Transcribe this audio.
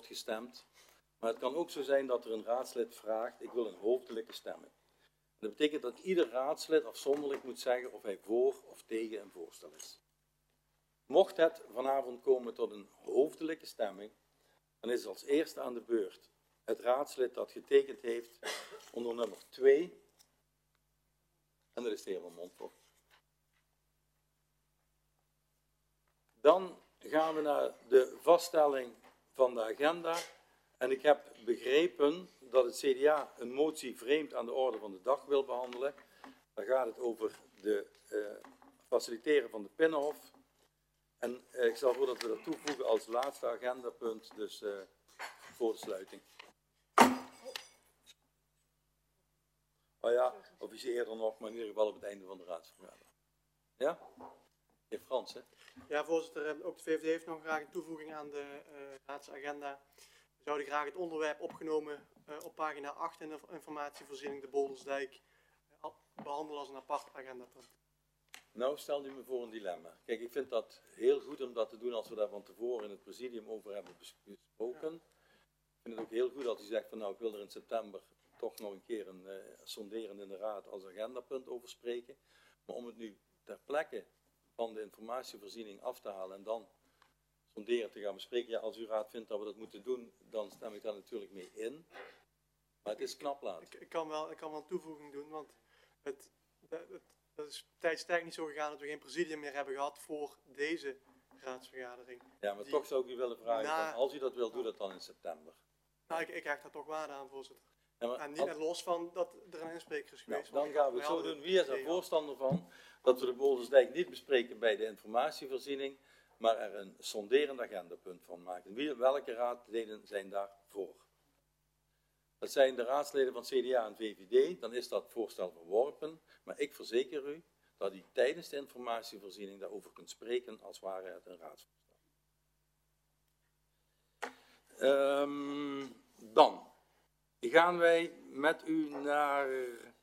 gestemd. Maar het kan ook zo zijn dat er een raadslid vraagt, ik wil een hoofdelijke stemming. Dat betekent dat ieder raadslid afzonderlijk moet zeggen of hij voor of tegen een voorstel is. Mocht het vanavond komen tot een hoofdelijke stemming, dan is als eerste aan de beurt het raadslid dat getekend heeft onder nummer 2. En dat is de heer Van Montfort. Dan gaan we naar de vaststelling van de agenda. En ik heb begrepen dat het CDA een motie vreemd aan de orde van de dag wil behandelen. Daar gaat het over de faciliteren van de Pinnenhof. En ik stel voor dat we dat toevoegen als laatste agendapunt, dus voor de sluiting. Oh ja, of is eerder nog, maar in ieder geval op het einde van de raadsvergadering. Ja? Heer Frans, hè? Ja, voorzitter. Ook de VVD heeft nog graag een toevoeging aan de raadsagenda. We zouden graag het onderwerp opgenomen op pagina 8 in de informatievoorziening de Boldersdijk behandelen als een apart agendapunt. Nou, stel u me voor een dilemma. Kijk, ik vind dat heel goed om dat te doen als we daar van tevoren in het presidium over hebben besproken. Ik vind het ook heel goed als u zegt van nou, ik wil er in september toch nog een keer een sonderen in de raad als agendapunt over spreken. Maar om het nu ter plekke van de informatievoorziening af te halen en dan sonderen te gaan bespreken. Ja, als uw raad vindt dat we dat moeten doen, dan stem ik daar natuurlijk mee in. Maar het is knap laat. Ik kan wel een toevoeging doen, want dat is tijdens niet zo gegaan dat we geen presidium meer hebben gehad voor deze raadsvergadering. Ja, maar toch zou ik u willen vragen, als u dat wil, doe dat dan in september. Nou, ik hecht daar toch waarde aan, voorzitter. Ja, maar en niet los van dat er een inspreker is geweest. Nou, dan gaan we het zo doen. Wie is er voorstander van dat we de Boldersdijk niet bespreken bij de informatievoorziening, maar er een sonderend agendapunt van maken? Welke raadleden zijn daarvoor? Dat zijn de raadsleden van CDA en VVD. Dan is dat voorstel verworpen. Maar ik verzeker u dat u tijdens de informatievoorziening daarover kunt spreken als ware het een raadsvoorstel. Dan gaan wij met u naar